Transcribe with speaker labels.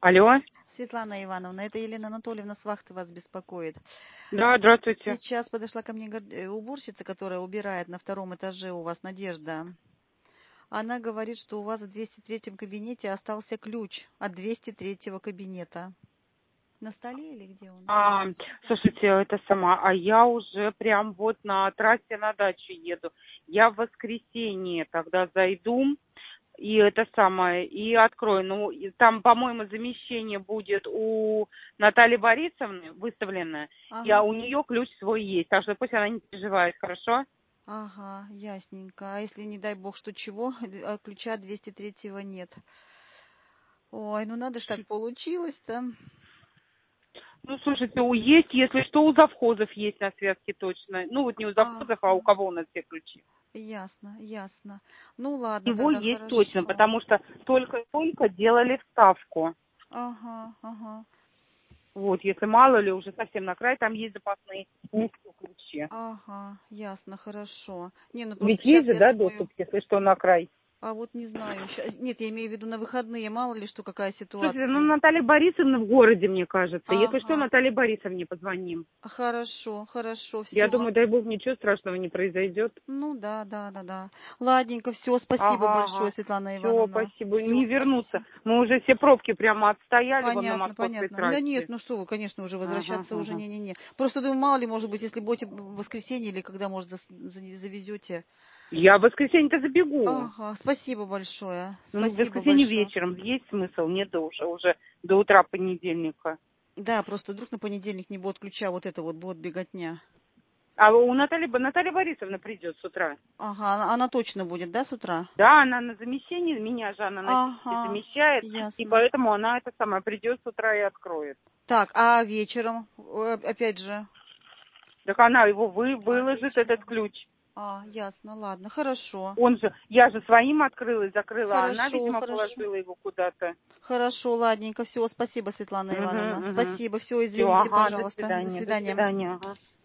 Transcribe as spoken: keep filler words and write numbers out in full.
Speaker 1: Алло.
Speaker 2: Светлана Ивановна, это Елена Анатольевна с вахты вас беспокоит.
Speaker 1: Да, здравствуйте.
Speaker 2: Сейчас подошла ко мне уборщица, которая убирает на втором этаже у вас, Надежда. Она говорит, что у вас в двести третьем кабинете остался ключ от двести третьего кабинета. На столе или где он?
Speaker 1: А, слушайте, это сама, а я уже прям вот на трассе на дачу еду. Я в воскресенье тогда зайду и это самое, и открою. Ну, и там, по-моему, замещение будет у Натальи Борисовны выставленное,
Speaker 2: Ага.
Speaker 1: а у нее ключ свой есть, так что пусть она не переживает, хорошо?
Speaker 2: Ага, ясненько. А если, не дай бог, что чего, а ключа двести третьего нет? Ой, ну надо ж так получилось-то.
Speaker 1: Ну, слушайте, у есть, если что, у завхозов есть на связке точно. Ну, вот не у завхозов, а у
Speaker 2: Ага.
Speaker 1: кого у нас все ключи.
Speaker 2: Ясно, ясно. Ну ладно,
Speaker 1: Его
Speaker 2: тогда
Speaker 1: есть точно,
Speaker 2: хорошо.
Speaker 1: потому что только-только делали вставку.
Speaker 2: Ага, ага.
Speaker 1: Вот, если мало ли, уже совсем на край, там есть запасные низкие ключи.
Speaker 2: Ага, ясно, хорошо. Не, ну
Speaker 1: Ведь
Speaker 2: просто
Speaker 1: есть
Speaker 2: сейчас
Speaker 1: же,
Speaker 2: я
Speaker 1: да,
Speaker 2: думаю,
Speaker 1: доступ, если что, на край?
Speaker 2: а вот не знаю. ща- Нет, я имею в виду на выходные, мало ли что, какая
Speaker 1: Слушайте, ну
Speaker 2: ситуация.
Speaker 1: Наталья Борисовна в городе, мне кажется. Если что,
Speaker 2: Ага,
Speaker 1: Наталье Борисовне позвоним.
Speaker 2: хорошо, хорошо,
Speaker 1: Я
Speaker 2: все.
Speaker 1: думаю, дай бог, ничего страшного не произойдет.
Speaker 2: Ну да, да, да, да. Ладненько, все, спасибо
Speaker 1: Ага,
Speaker 2: большое,
Speaker 1: ага.
Speaker 2: Светлана
Speaker 1: Все,
Speaker 2: Ивановна.
Speaker 1: спасибо.
Speaker 2: Все,
Speaker 1: Не вернуться.
Speaker 2: спасибо.
Speaker 1: Мы уже все пробки прямо отстояли вон на
Speaker 2: Понятно,
Speaker 1: московской
Speaker 2: понятно. Да нет,
Speaker 1: трассе.
Speaker 2: ну что вы, конечно, уже
Speaker 1: Ага,
Speaker 2: возвращаться уже
Speaker 1: ага.
Speaker 2: не-не-не. Просто думаю, мало ли, может быть, если будете в воскресенье или когда, может, зас- за- завезете.
Speaker 1: Я в воскресенье-то забегу.
Speaker 2: Ага, спасибо большое.
Speaker 1: Ну, в
Speaker 2: Спасибо
Speaker 1: воскресенье
Speaker 2: большое.
Speaker 1: вечером есть смысл? Нет, уже, уже до утра понедельника.
Speaker 2: Да, просто вдруг на понедельник не будет ключа, вот это вот будет беготня.
Speaker 1: А у Натальи, Наталья Борисовна придет с утра.
Speaker 2: Ага, она, она точно будет, да, с утра?
Speaker 1: Да, она на замещении, меня же она на сессии
Speaker 2: Ага,
Speaker 1: замещает, и
Speaker 2: ясно.
Speaker 1: поэтому она это самое придет с утра и откроет.
Speaker 2: Так, а вечером, Э, опять же,
Speaker 1: Так она его вы,
Speaker 2: а
Speaker 1: выложит, этот
Speaker 2: вечером.
Speaker 1: ключ.
Speaker 2: А, ясно, ладно, хорошо.
Speaker 1: Он же, я же своим открыла и закрыла, а она,
Speaker 2: Хорошо,
Speaker 1: видимо,
Speaker 2: хорошо.
Speaker 1: положила его куда-то.
Speaker 2: Хорошо, ладненько, все, спасибо, Светлана
Speaker 1: Угу,
Speaker 2: Ивановна.
Speaker 1: угу.
Speaker 2: Спасибо, все,
Speaker 1: Все,
Speaker 2: извините,
Speaker 1: ага, до
Speaker 2: пожалуйста. До
Speaker 1: свидания, до
Speaker 2: свидания.
Speaker 1: свидания. Ага.